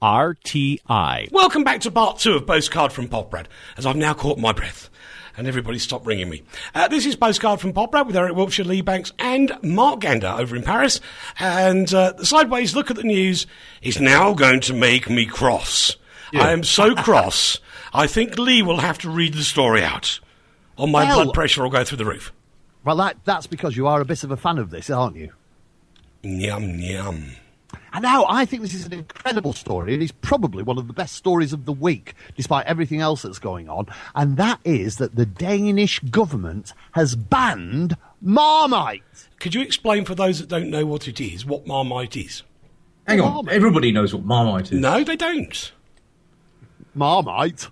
Welcome back to part 2 of Postcard from Podbrad, as I've now caught my breath. And everybody stopped ringing me. This is Postcard from Podbrad with Eric Wiltshire, Lee Banks and Mark Gander over in Paris. And the sideways look at the news is now going to make me cross. Yeah. I am so cross, I think Lee will have to read the story out. Or my blood pressure will go through the roof. Well, that's because you are a bit of a fan of this, aren't you? Yum, yum. And now I think this is an incredible story. It is probably one of the best stories of the week, despite everything else that's going on. And that is that the Danish government has banned Marmite. Could you explain for those that don't know what it is, what Marmite is? Hang on, everybody knows what Marmite is. No, they don't. Marmite?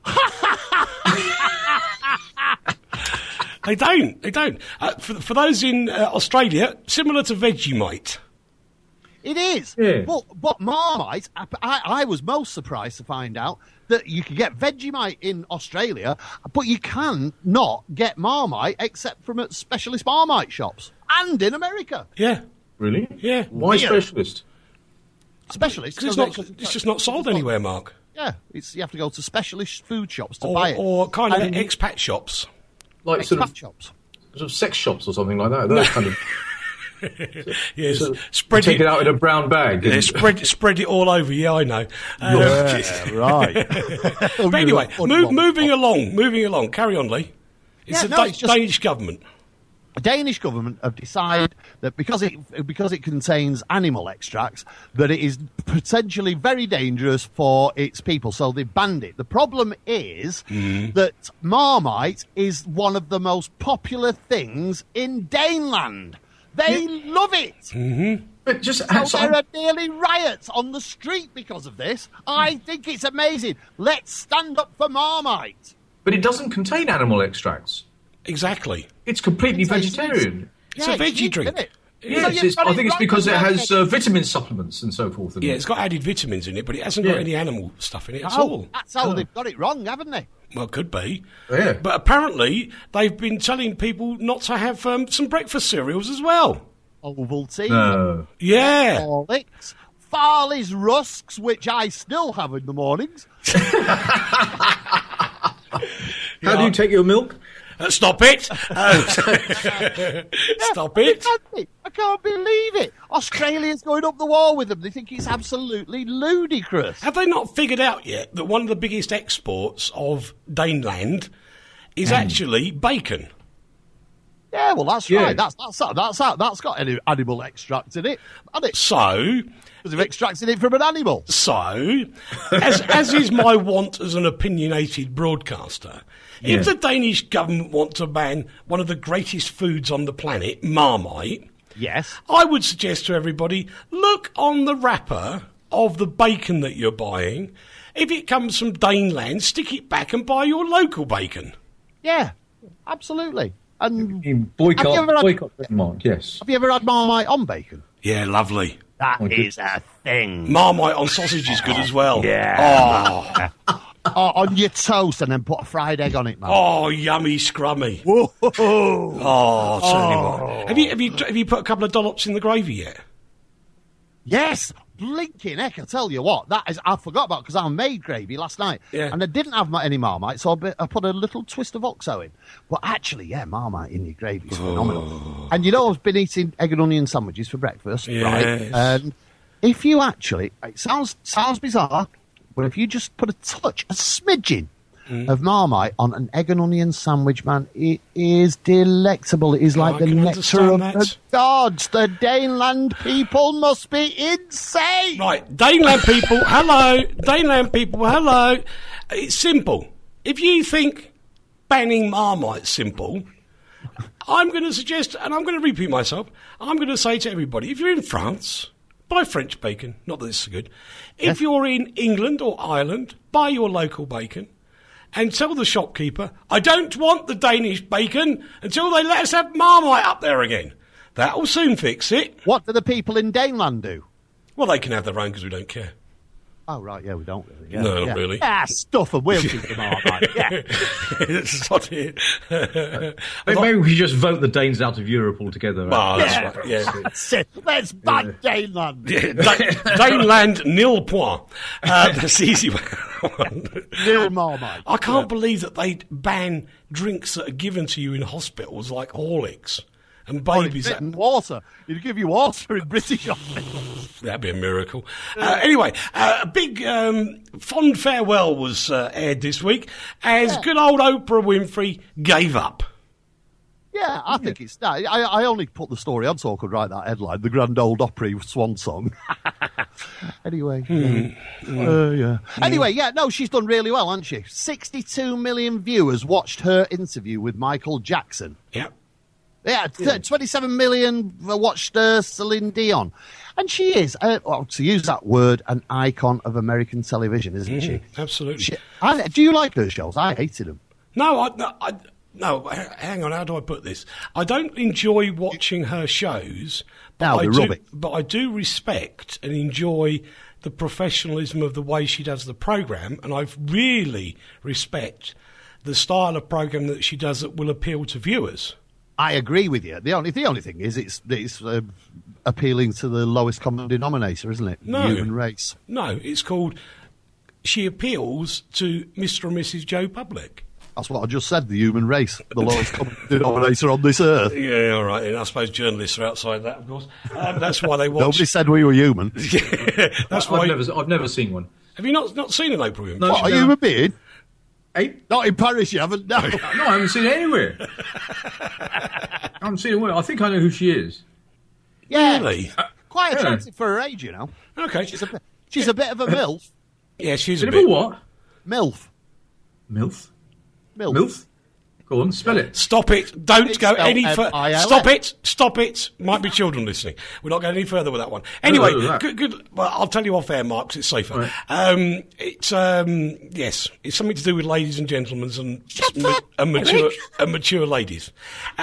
They don't. For those in Australia, similar to Vegemite. It is. Yeah. But Marmite, I was most surprised to find out that you can get Vegemite in Australia, but you can not get Marmite except from at specialist Marmite shops. And in America. Yeah. Really? Yeah. Why specialist? Specialist? Because it's just not sold anywhere, Mark. Yeah. You have to go to specialist food shops to buy it. Or kind of expat shops. Like expat shops. Sort of sex shops or something like that. Those kind of... Yes, so spread take it out in a brown bag. Yeah, spread it all over. Yeah, I know. Right. But anyway, moving along. Carry on, Lee. It's the Danish government. The Danish government have decided that because it contains animal extracts, that it is potentially very dangerous for its people, so they banned it. The problem is that Marmite is one of the most popular things in Daneland. They love it. Mm-hmm. But just there are nearly riots on the street because of this. I think it's amazing. Let's stand up for Marmite. But it doesn't contain animal extracts. Exactly. It's completely vegetarian. It's a veggie drink. Yes, I think it's because it has vitamin supplements and so forth. Yeah, it's got added vitamins in it, but it hasn't got any animal stuff in it at all. That's how they've got it wrong, haven't they? Well, could be. Yeah. But apparently, they've been telling people not to have some breakfast cereals as well. Ovaltine. No. Yeah. Horlicks. Farley's Rusks, which I still have in the mornings. How do you take your milk? Stop it! Stop it! I can't believe it. Australia's going up the wall with them. They think it's absolutely ludicrous. Have they not figured out yet that one of the biggest exports of Daneland is actually bacon? Yeah, well, that's right. That's got animal extract in it, hasn't it? So, because they've extracted it from an animal. So, as is my want as an opinionated broadcaster, if the Danish government want to ban one of the greatest foods on the planet, Marmite, yes, I would suggest to everybody, look on the wrapper of the bacon that you're buying. If it comes from Daneland, stick it back and buy your local bacon. Yeah, absolutely. And boycott Marmite, yes. Have you ever had Marmite on bacon? Yeah, lovely. That is a thing. Marmite on sausage is good as well. Yeah. On your toast and then put a fried egg on it, man. Oh, yummy scrummy. Whoa. Oh, certainly right. Have you put a couple of dollops in the gravy yet? Yes. Blinking heck, I tell you what, I forgot about because I made gravy last night and I didn't have any Marmite, so I put a little twist of Oxo in. But actually, Marmite in your gravy is phenomenal. And you know, I've been eating egg and onion sandwiches for breakfast, right? And if you actually, it sounds bizarre, but if you just put a smidgen of Marmite on an egg and onion sandwich, man, it is delectable. It is like the nectar of the gods. The Daneland people must be insane. Right, Daneland people, hello. Daneland people, hello. It's simple. If you think banning Marmite's simple, I'm going to suggest, and I'm going to repeat myself, I'm going to say to everybody, if you're in France, buy French bacon. Not that this is good. If you're in England or Ireland, buy your local bacon. And tell the shopkeeper, I don't want the Danish bacon until they let us have Marmite up there again. That will soon fix it. What do the people in Daneland do? Well, they can have their own because we don't care. Oh, right, yeah, we don't really. Yeah, No, not really. Yeah, stuff and we'll keep them all right. Yeah. It's not it. Maybe we should just vote the Danes out of Europe altogether. Well, that's right, yeah. That's it. Let's ban Daneland. Daneland, nil point. That's the easy way. Nil Marmite. I can't believe that they'd ban drinks that are given to you in hospitals like Horlicks and babies. And water. You'd give you water in British hospitals. That'd be a miracle. Anyway, a big fond farewell was aired this week as good old Oprah Winfrey gave up. Yeah, I think it's that. I only put the story on so I could write that headline, the Grand Old Opry Swan Song. Anyway. Yeah. Anyway, yeah, no, she's done really well, hasn't she? 62 million viewers watched her interview with Michael Jackson. Yep. Yeah, 27 million watched Celine Dion. And she is, well, to use that word, an icon of American television, isn't she? Absolutely. Do you like her shows? I hated them. No, hang on, how do I put this? I don't enjoy watching her shows, but I do respect and enjoy the professionalism of the way she does the programme, and I really respect the style of programme that she does that will appeal to viewers. I agree with you. The only thing is it's appealing to the lowest common denominator, isn't it? No. Human race. No, it's called she appeals to Mr. and Mrs. Joe Public. That's what I just said, the human race, the lowest common denominator on this earth. Yeah, all right. And I suppose journalists are outside that, of course. That's why they watch. Nobody said we were human. That's why. I've never seen one. Have you not seen an Oprah Winfrey? No, what, are you a being? Hey? Not in Paris, you haven't? No. No, I haven't seen it anywhere. I haven't seen it anywhere. I think I know who she is. Yeah. Really? Quite attractive for her age, you know. Okay. She's a bit of a MILF. Yeah, she's a a bit bit. What? MILF. MILF? MILF. MILF? Go on, spell it. Stop it. Don't It's go spelled any further. M-I-L-F. Stop it. Might be children listening. We're not going any further with that one. Anyway, good. Well, I'll tell you off air, Mark, 'cause it's safer. Right. Yes, it's something to do with ladies and gentlemen and mature ladies.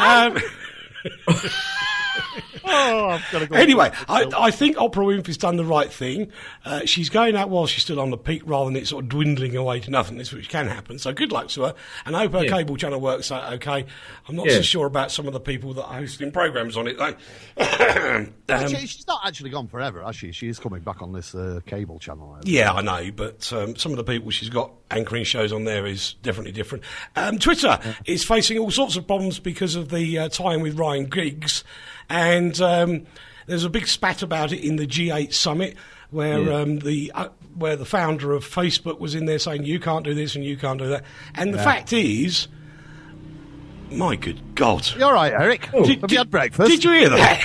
I've got to go. Anyway, I think Oprah Winfrey's done the right thing. She's going out while she's still on the peak rather than it sort of dwindling away to nothingness, which can happen. So good luck to her. And I hope her cable channel works out okay. I'm not so sure about some of the people that are hosting programmes on it, though. She's not actually gone forever, has she? She is coming back on this cable channel. Yeah, I know, but some of the people she's got anchoring shows on there is definitely different. Twitter is facing all sorts of problems because of the tie-in with Ryan Giggs. And there's a big spat about it in the G8 summit where the founder of Facebook was in there saying you can't do this and you can't do that. And the fact is, my good God. You're right, Eric. Have you had breakfast? Did you hear that?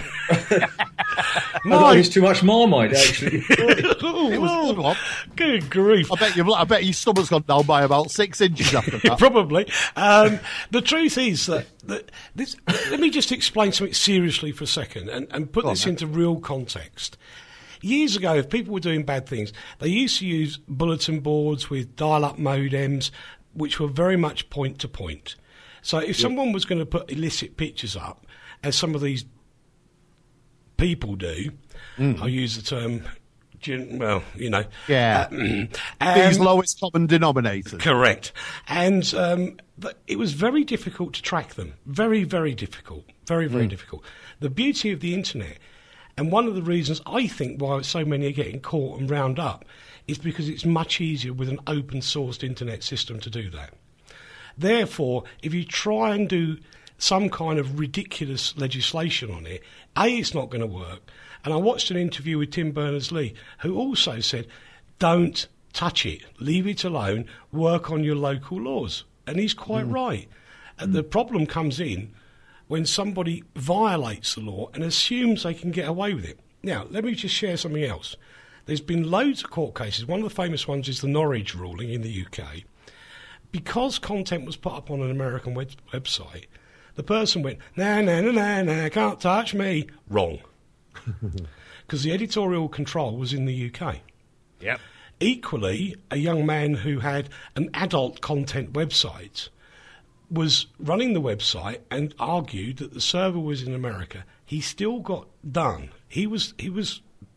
It's too much Marmite, actually. It was a good one. Good grief. I bet your stomach's gone down by about 6 inches after that. Probably. The truth is that this, let me just explain something seriously for a second and put this into real context. Years ago, if people were doing bad things, they used to use bulletin boards with dial-up modems, which were very much point-to-point. So if someone was going to put illicit pictures up, as some of these people do, I'll use the term, well, you know. Yeah. These lowest common denominators. Correct. And it was very difficult to track them. Very, very difficult. Very, very difficult. The beauty of the internet, and one of the reasons I think why so many are getting caught and round up, is because it's much easier with an open-sourced internet system to do that. Therefore, if you try and do some kind of ridiculous legislation on it, it's not going to work. And I watched an interview with Tim Berners-Lee, who also said, don't touch it, leave it alone, work on your local laws. And he's quite right. And the problem comes in when somebody violates the law and assumes they can get away with it. Now, let me just share something else. There's been loads of court cases. One of the famous ones is the Norwich ruling in the UK. Because content was put up on an American website, the person went, nah, can't touch me. Wrong. Because the editorial control was in the UK. Yep. Equally, a young man who had an adult content website was running the website and argued that the server was in America. He still got done. He was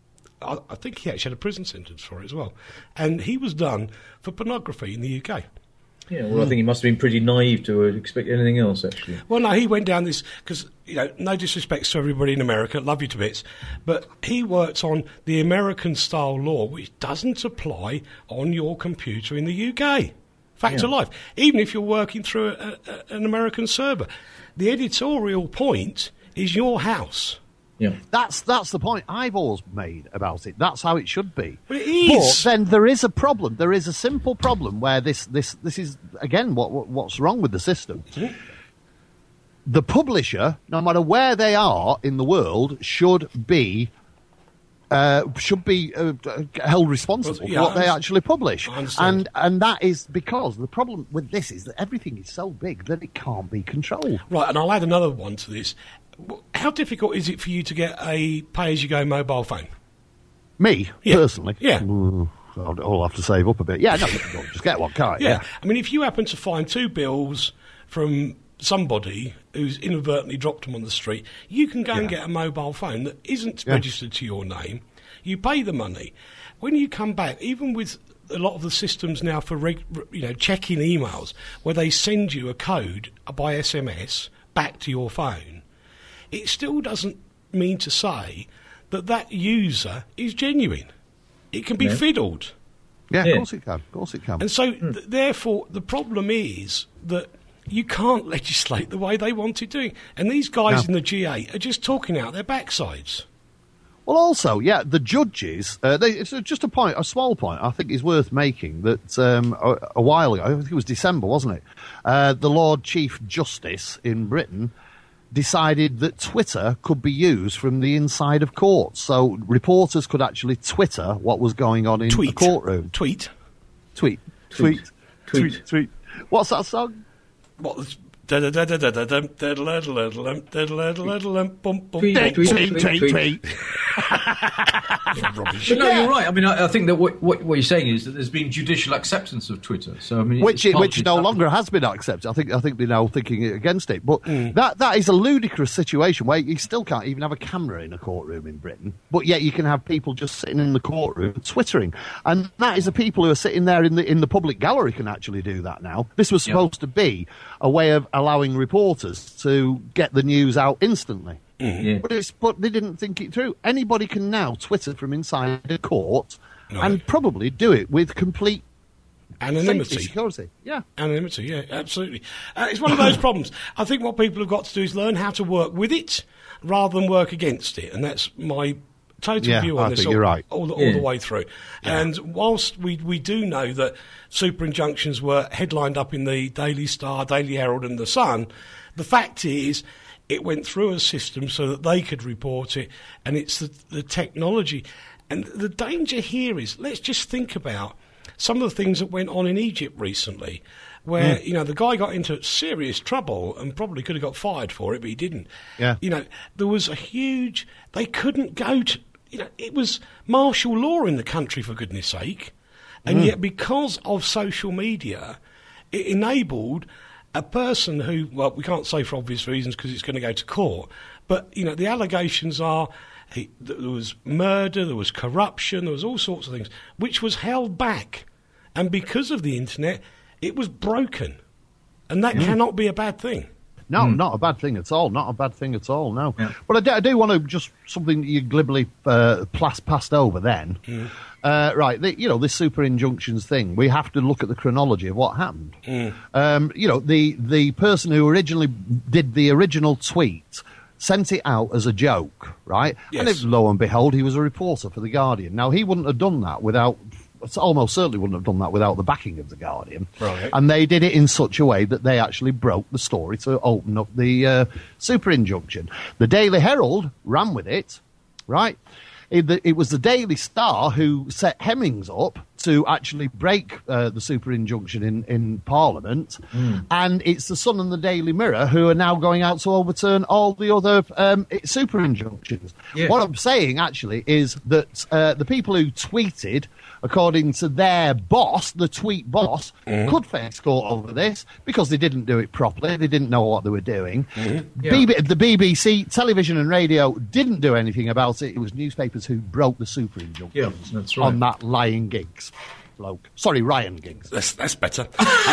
I think he actually had a prison sentence for it as well. And he was done for pornography in the UK. Yeah, well, I think he must have been pretty naive to expect anything else, actually. Well, no, he went down this, because, no disrespect to everybody in America, love you to bits, but he worked on the American-style law, which doesn't apply on your computer in the UK. Fact of life. Even if you're working through an American server. The editorial point is your house. Yeah, that's the point I've always made about it. That's how it should be. But it is. But then there is a problem. There is a simple problem where this is again what's wrong with the system. The publisher, no matter where they are in the world, should be held responsible for what they actually publish. And that is because the problem with this is that everything is so big that it can't be controlled. Right, and I'll add another one to this. How difficult is it for you to get a pay-as-you-go mobile phone? Me, personally? Yeah. I'll have to save up a bit. Yeah, no, just get one, can't I? Yeah. I mean, if you happen to find 2 bills from somebody who's inadvertently dropped them on the street, you can go and get a mobile phone that isn't registered to your name. You pay the money. When you come back, even with a lot of the systems now for checking emails, where they send you a code by SMS back to your phone, it still doesn't mean to say that user is genuine. It can be fiddled. Yeah, of course it can. Of course it can. And so, therefore, the problem is that you can't legislate the way they want it doing. And these guys in the G8 are just talking out their backsides. Well, also, the judges, it's just a small point I think is worth making, that a while ago, I think it was December, wasn't it, the Lord Chief Justice in Britain decided that Twitter could be used from the inside of courts. So reporters could actually Twitter what was going on in the courtroom. Tweet. What's that song? What? Tweet. But no, you're right. I mean, I think that what you're saying is that there's been judicial acceptance of Twitter. So I mean, which no longer has been accepted. I think they're now thinking against it. But that is a ludicrous situation where you still can't even have a camera in a courtroom in Britain, but yet you can have people just sitting in the courtroom twittering, and that is the people who are sitting there in the public gallery can actually do that now. This was supposed to be a way of allowing reporters to get the news out instantly. But they didn't think it through. Anybody can now Twitter from inside a court and probably do it with complete anonymity. Security. Yeah. Anonymity, yeah, absolutely. It's one of those problems. I think what people have got to do is learn how to work with it rather than work against it. And that's my total view on this all the way through. Yeah. And whilst we do know that super injunctions were headlined up in the Daily Star, Daily Herald and The Sun, the fact is it went through a system so that they could report it, and it's the technology. And the danger here is, let's just think about some of the things that went on in Egypt recently, where, the guy got into serious trouble and probably could have got fired for it, but he didn't. Yeah. There was they couldn't go to, it was martial law in the country, for goodness sake. And yet, because of social media, it enabled a person who, well, we can't say for obvious reasons because it's going to go to court, but, the allegations are there was murder, there was corruption, there was all sorts of things, which was held back. And because of the internet, it was broken. And that cannot be a bad thing. No, not a bad thing at all. Not a bad thing at all, no. Yeah. But I do want to just, something that you glibly passed over then. Right, this super injunctions thing, we have to look at the chronology of what happened. The person who originally did the original tweet sent it out as a joke, right? Yes. And lo and behold, he was a reporter for The Guardian. Now, he wouldn't have done that almost certainly wouldn't have done that without the backing of The Guardian. Right. And they did it in such a way that they actually broke the story to open up the super injunction. The Daily Herald ran with it, right? It was the Daily Star who set Hemmings up to actually break the super injunction in Parliament, and it's the Sun and the Daily Mirror who are now going out to overturn all the other super injunctions. Yeah. What I'm saying, actually, is that the people who tweeted, according to their boss, the tweet boss, could face court over this because they didn't do it properly. They didn't know what they were doing. Yeah. The BBC, television and radio didn't do anything about it. It was newspapers who broke the super injunctions that's right. on that lying Giggs bloke. Sorry, Ryan Giggs. That's better.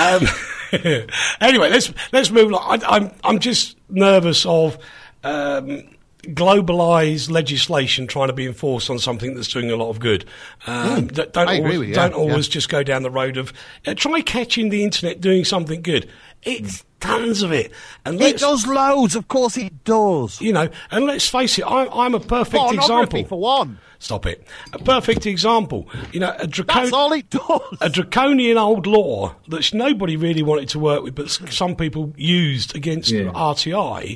Anyway, let's move on. I'm just nervous of globalised legislation trying to be enforced on something that's doing a lot of good. Don't always just go down the road of try catching the internet doing something good. It's tons of it, and it does loads. Of course, it does. You know, and let's face it, I'm a perfect example. For one. Stop it. A perfect example. You know, that's all it does. A draconian old law that nobody really wanted to work with, but some people used against RTI.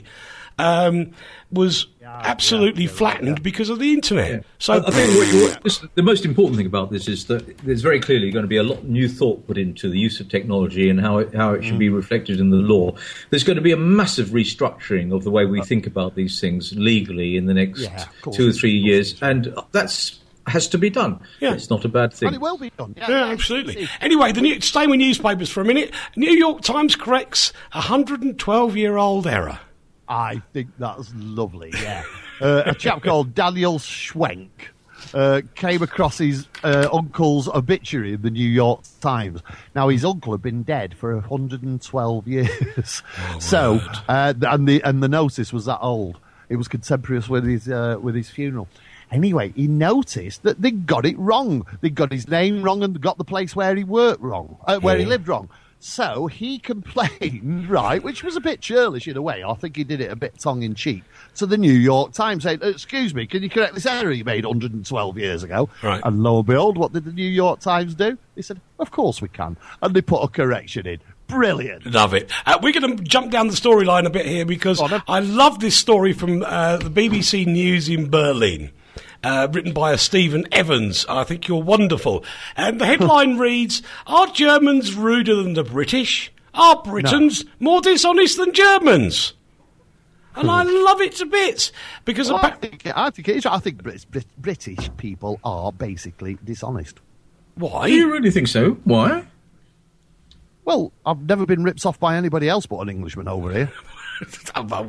Was absolutely flattened because of the internet. Yeah. So I think the most important thing about this is that there's very clearly going to be a lot of new thought put into the use of technology and how it should be reflected in the law. There's going to be a massive restructuring of the way we think about these things legally in the next 2 or 3 years, and has to be done. Yeah. It's not a bad thing. And it will be done. Yeah, absolutely. Anyway, staying with newspapers for a minute, New York Times corrects a 112-year-old error. I think that's lovely, yeah. A chap called Daniel Schwenk came across his uncle's obituary in the New York Times. Now, his uncle had been dead for 112 years. Oh, so, and the notice was that old. It was contemporaneous with his funeral. Anyway, he noticed that they got it wrong. They got his name wrong and got the place where he worked wrong, where he lived wrong. So he complained, right, which was a bit churlish in a way. I think he did it a bit tongue-in-cheek, to the New York Times, saying, excuse me, can you correct this error you made 112 years ago? Right. And lo and behold, what did the New York Times do? They said, of course we can. And they put a correction in. Brilliant. Love it. We're going to jump down the storyline a bit here because I love this story from the BBC News in Berlin. Written by Stephen Evans. I think you're wonderful. And the headline reads, are Germans ruder than the British? Are Britons more dishonest than Germans? And I love it to bits. Because I think it is. I think British people are basically dishonest. Why? Do you really think so? Why? Well, I've never been ripped off by anybody else but an Englishman over here. But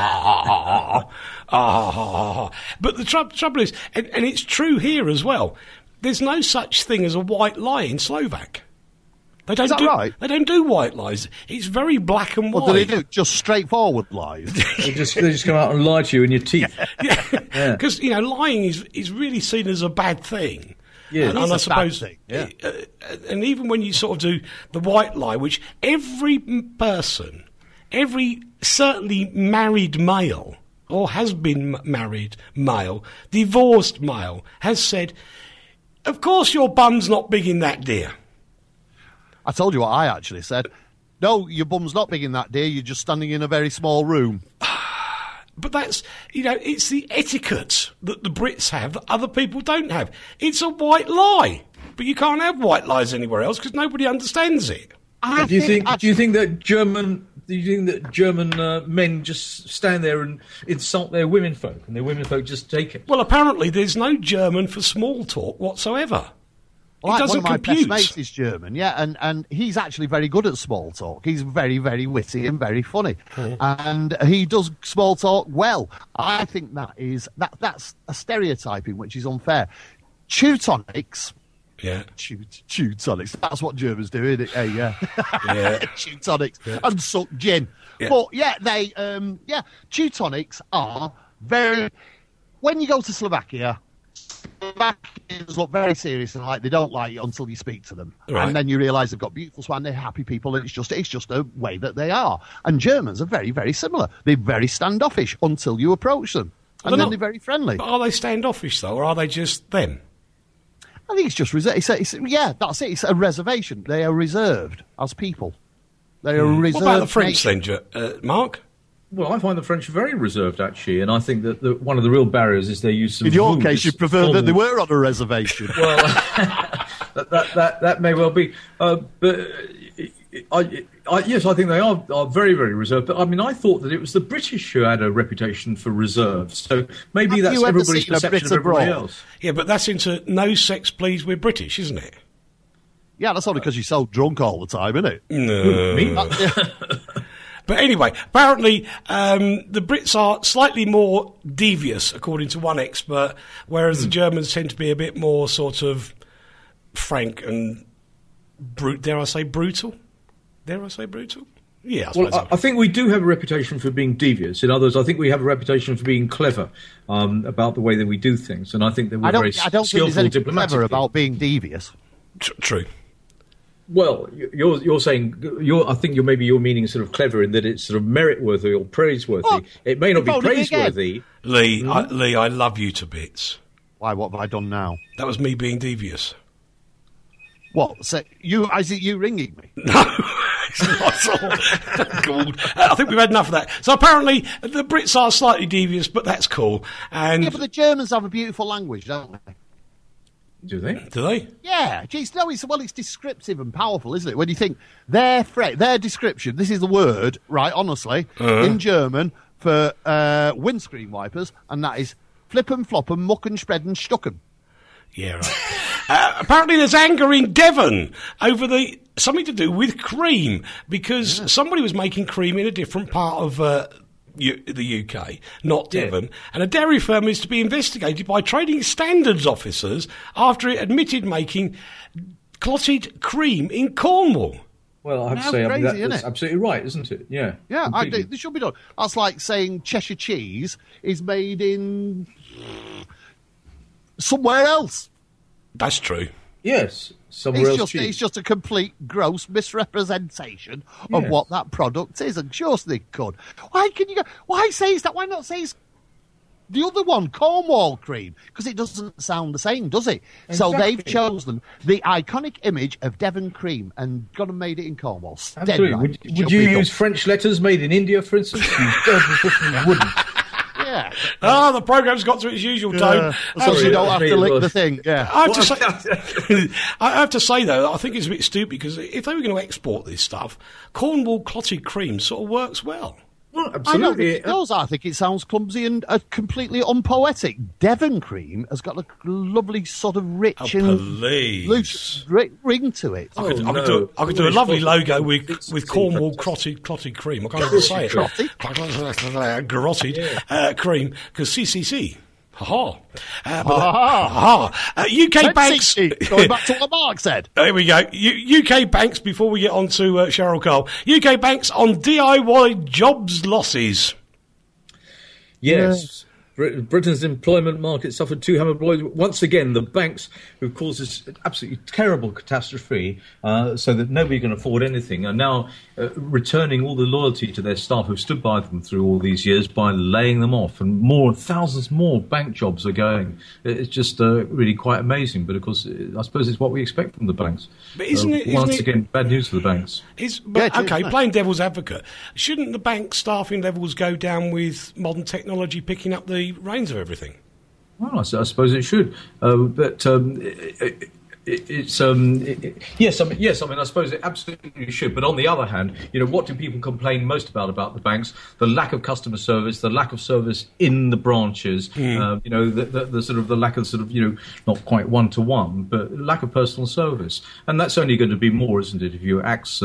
the trouble is, and it's true here as well, there's no such thing as a white lie in Slovak. They don't right? They don't do white lies. It's very black and white. What do they do? Just straightforward lies. they just come out and lie to you in your teeth. Because lying is really seen as a bad thing. Yeah, and I suppose, and even when you sort of do the white lie, which every person, every certainly married male or has been married male, divorced male, has said, of course your bum's not big in that, dear. I told you what I actually said. No, your bum's not big in that, dear. You're just standing in a very small room. But that's, it's the etiquette that the Brits have that other people don't have. It's a white lie. But you can't have white lies anywhere else because nobody understands it. Do you think that German men just stand there and insult their womenfolk, and their womenfolk just take it? Well, apparently there's no German for small talk whatsoever. Well, one of my best mates is German, and he's actually very good at small talk. He's very, very witty and very funny, and he does small talk well. I think that's a stereotyping which is unfair. Teutonics. Yeah. Teutonics. That's what Germans do, isn't it? Hey, yeah. Teutonics. Yeah. And suck gin. Yeah. But, Teutonics are very... When you go to Slovakians look very serious and like they don't like you until you speak to them. Right. And then you realise they've got beautiful swan, they're happy people, and it's just a way that they are. And Germans are very, very similar. They're very standoffish until you approach them. And then they're very friendly. But are they standoffish, though, or are they just them? I think it's just reserved. That's it. It's a reservation. They are reserved as people. They are reserved. What about the French then, Mark? Well, I find the French very reserved, actually, and I think that one of the real barriers is their use of... In your case, you prefer that they were on a reservation. Well, that may well be. But yes, I think they are very, very reserved. But I mean, I thought that it was the British who had a reputation for reserve. So maybe that's everybody's perception of everybody else. Yeah, but that's into no sex, please, we're British, isn't it? Yeah, that's only because you're so drunk all the time, isn't it? No. But anyway, apparently the Brits are slightly more devious, according to one expert, whereas the Germans tend to be a bit more sort of frank and, dare I say brutal? Dare I say brutal? Yeah, I suppose. I think we do have a reputation for being devious. In other words, I think we have a reputation for being clever about the way that we do things, and I think that we're very skillful diplomatically. I don't think there's anything clever about being devious. True. Well, you're saying I think you're meaning sort of clever in that it's sort of merit-worthy or praiseworthy. Oh, it may not be praiseworthy. Lee, I love you to bits. Why? What have I done now? That was me being devious. What? So is it you ringing me? No, it's not at all. Cool. I think we've had enough of that. So apparently the Brits are slightly devious, but that's cool. And yeah, but the Germans have a beautiful language, don't they? Do they? Do they? Yeah. Geez, no, it's descriptive and powerful, isn't it? When you think their description, this is the word, right, honestly, in German for windscreen wipers, and that is flippen, floppen, mucken, spreaden, stucken. Yeah, right. Apparently there's anger in Devon over something to do with cream, because somebody was making cream in a different part of the UK, not Devon, and a dairy firm is to be investigated by trading standards officers after it admitted making clotted cream in Cornwall. Well, I have to say, that's absolutely right, isn't it? Yeah. Yeah, this should be done. That's like saying Cheshire cheese is made in somewhere else. That's true. Yes. It's just a complete gross misrepresentation of what that product is, and sure they could. Why say that? Why not say the other one, Cornwall cream? Because it doesn't sound the same, does it? Exactly. So they've chosen the iconic image of Devon cream and gone and made it in Cornwall. Absolutely. Would you use French letters made in India, for instance? You wouldn't. Yeah. The programme's got to its usual tone. So you don't have to lick the thing. Yeah. I have to say, though, I think it's a bit stupid, because if they were going to export this stuff, Cornwall clotted cream sort of works well. Well, absolutely. I don't think it does. I think it sounds clumsy and completely unpoetic. Devon cream has got a lovely sort of rich and loose ring to it. I could do a lovely logo with Cornwall clotted cream. I can't even say it. Garotted cream, because CCC. UK banks. Going back to what Mark said. There we go. UK banks, before we get on to Cheryl Cole. UK banks on DIY jobs losses. Yes. Britain's employment market suffered two hammer blows. Once again, the banks who caused this absolutely terrible catastrophe so that nobody can afford anything are now returning all the loyalty to their staff who've stood by them through all these years by laying them off. And thousands more bank jobs are going. It's just really quite amazing. But, of course, I suppose it's what we expect from the banks. But once again, bad news for the banks. Playing devil's advocate, shouldn't the bank staffing levels go down with modern technology picking up the reins of everything? Well, I suppose it should, but yes. I mean, I suppose it absolutely should. But on the other hand, what do people complain most about the banks? The lack of customer service, the lack of service in the branches. The sort of the lack of not quite one-to-one, but lack of personal service, and that's only going to be more, isn't it? If you axe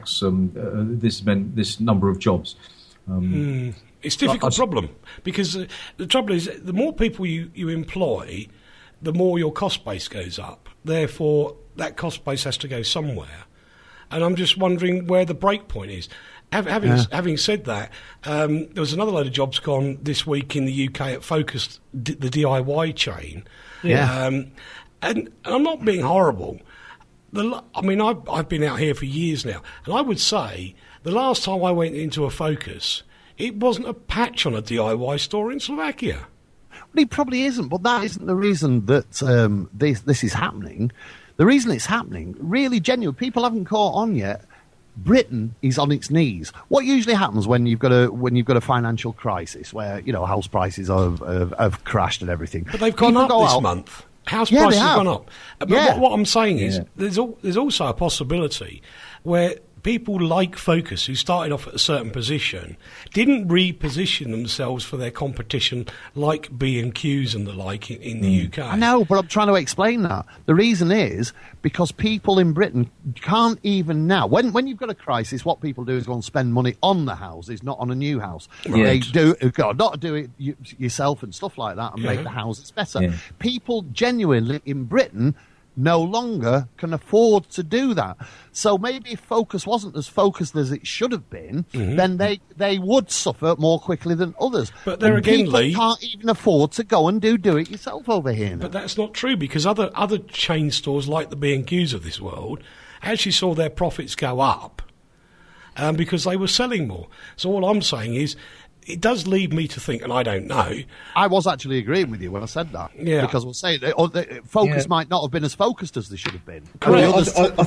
this number of jobs. It's a difficult problem, because the trouble is, the more people you employ, the more your cost base goes up. Therefore, that cost base has to go somewhere. And I'm just wondering where the break point is. Having said that, there was another load of jobs gone this week in the UK at Focus, the DIY chain. Yeah. And I'm not being horrible. I've been out here for years now, and I would say the last time I went into a Focus, it wasn't a patch on a DIY store in Slovakia. Well, it probably isn't, but that isn't the reason that this is happening. The reason it's happening, really genuine, people haven't caught on yet. Britain is on its knees. What usually happens when you've got a financial crisis where house prices have crashed and everything? But they've gone up this month. House prices have gone up. But what I'm saying is there's also a possibility where people like Focus, who started off at a certain position, didn't reposition themselves for their competition like B&Qs and the like in the UK. I know, but I'm trying to explain that. The reason is because people in Britain can't even now. When you've got a crisis, what people do is go and spend money on the houses, not on a new house. Right. They do it yourself and stuff like that and make the houses better. Yeah. People genuinely in Britain no longer can afford to do that. So maybe if Focus wasn't as focused as it should have been, then they would suffer more quickly than others. But there again, people Lee, can't even afford to go and do it yourself over here now. But that's not true, because other chain stores like the B&Qs of this world actually saw their profits go up because they were selling more. So all I'm saying is, it does lead me to think, and I don't know. I was actually agreeing with you when I said that. Yeah. Because we'll say Focus might not have been as focused as they should have been. I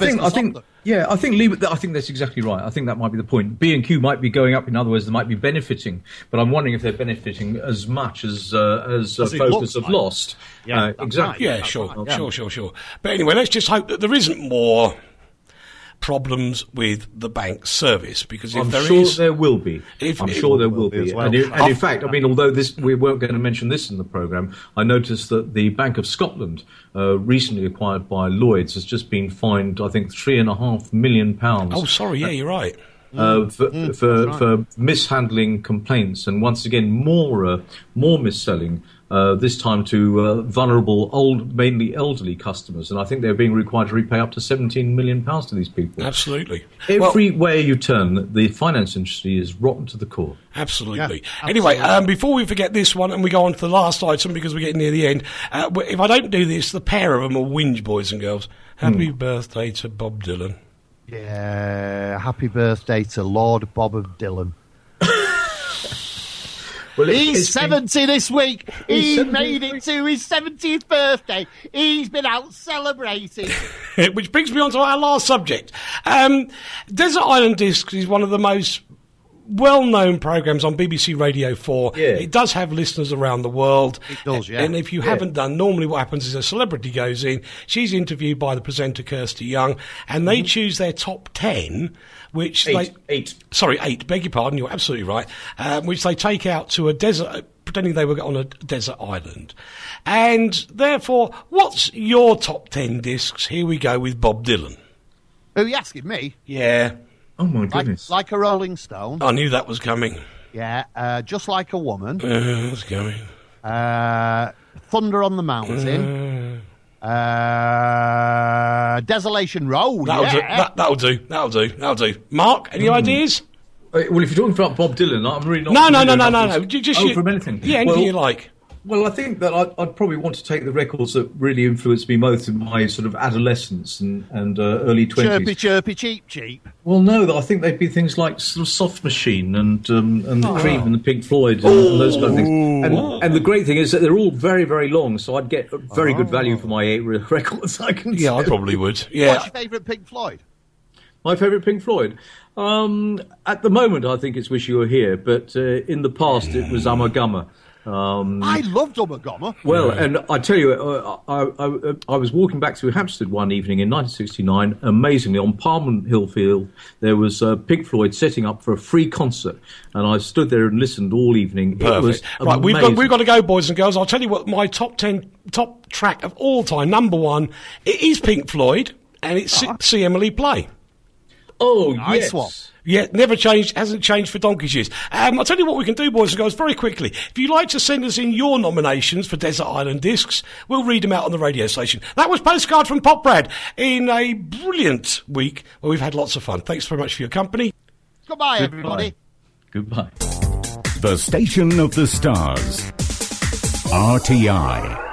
think that's exactly right. I think that might be the point. B&Q might be going up. In other words, they might be benefiting, but I'm wondering if they're benefiting as much as Focus have lost. Yeah, exactly. Right. Yeah, sure. But anyway, let's just hope that there isn't more problems with the bank service, because if there will be. I'm sure there will be. Well. And in fact, I mean, although we weren't going to mention this in the programme, I noticed that the Bank of Scotland, recently acquired by Lloyds, has just been fined, I think, £3.5 million. Oh, sorry, you're right. For mishandling complaints, and once again more mis-selling, this time to vulnerable, mainly elderly customers, and I think they're being required to repay up to £17 million to these people. Absolutely. Everywhere you turn, the finance industry is rotten to the core. Absolutely. Yeah, anyway, before we forget this one and we go on to the last item, because we're getting near the end, if I don't do this, the pair of them will whinge, boys and girls. Happy birthday to Bob Dylan. Yeah, happy birthday to Lord Bob of Dylan. Well, he's 70 this week. He made it to his 70th birthday. He's been out celebrating. Which brings me on to our last subject. Desert Island Discs is one of the most well-known programmes on BBC Radio 4. Yeah. It does have listeners around the world. It does, yeah. And if you haven't done, normally what happens is a celebrity goes in, she's interviewed by the presenter Kirsty Young, and they choose their top 10, which eight, beg your pardon, you're absolutely right, which they take out to a desert, pretending they were on a desert island. And therefore, what's your top 10 discs? Here we go with Bob Dylan. Are you asking me? Yeah. Oh, my goodness. Like a Rolling Stone. I knew that was coming. Yeah, Just Like a Woman. It's coming. Thunder on the Mountain. Desolation Road. That'll do. Mark, any ideas? Well, if you're talking about Bob Dylan, I'm really not... No. Just from anything. Yeah, anything you like. Well, I think that I'd probably want to take the records that really influenced me most in my sort of adolescence and early 20s. Chirpy, chirpy, cheap, cheap. Well, no, I think they'd be things like sort of Soft Machine and the Cream and the Pink Floyd and those kind of things. And the great thing is that they're all very, very long, so I'd get very good value for my 8 records. I probably would. Yeah. What's your favourite Pink Floyd? My favourite Pink Floyd? At the moment, I think it's Wish You Were Here, but in the past, it was Ummagumma. I loved Ummagumma. Well, and I tell you, I was walking back through Hampstead one evening in 1969. Amazingly, on Parliament Hill Field, there was Pink Floyd setting up for a free concert, and I stood there and listened all evening. Perfect. It was amazing. Right, we've got to go, boys and girls. I'll tell you what, my top track of all time, number one, it is Pink Floyd, and it's See Emily Play. Oh, nice yes. one. Yeah, never changed, hasn't changed for donkey's years. I'll tell you what we can do, boys and girls, very quickly. If you'd like to send us in your nominations for Desert Island Discs, we'll read them out on the radio station. That was Postcard from Pop Brad in a brilliant week where we've had lots of fun. Thanks very much for your company. Goodbye, everybody. Goodbye. The Station of the Stars. RTI.